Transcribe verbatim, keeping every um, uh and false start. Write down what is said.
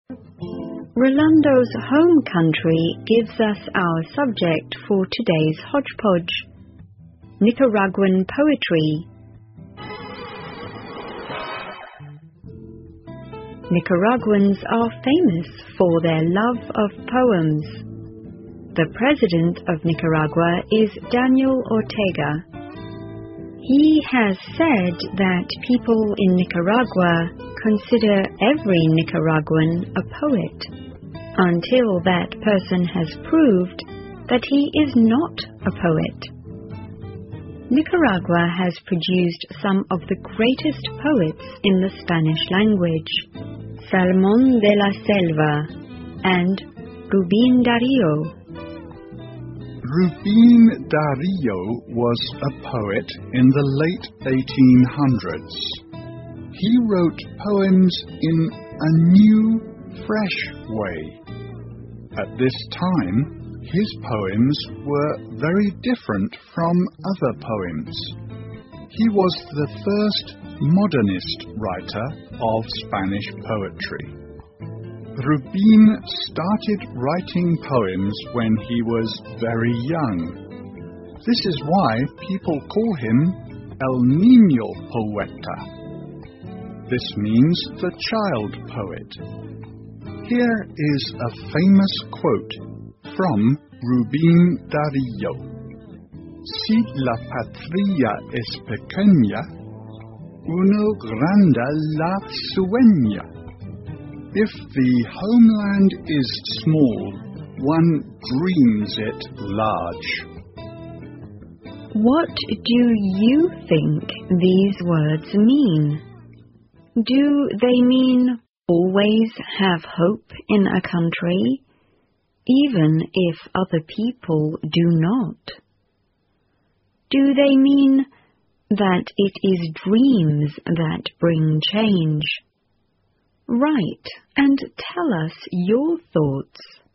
Rolando's home country gives us our subject for today's hodgepodge: Nicaraguan poetry. Nicaraguans are famous for their love of poems. The president of Nicaragua is Daniel Ortega. He has said that people in Nicaragua consider every Nicaraguan a poet, until that person has proved that he is not a poet. Nicaragua has produced some of the greatest poets in the Spanish language: Salmón de la Selva and Rubén Darío. Rubén Darío was a poet in the late eighteen hundreds. He wrote poems in a new, fresh way. At this time, his poems were very different from other poems. He was the first modernist writer of Spanish poetry. Rubén started writing poems when he was very young. This is why people call him El Niño Poeta. This means the child poet. Here is a famous quote from Rubén Darío. Si la patria es pequeña, uno grande la sueña. If the homeland is small, one dreams it large. What do you think these words mean? Do they mean always have hope in a country, even if other people do not? Do they mean that it is dreams that bring change? Write and tell us your thoughts.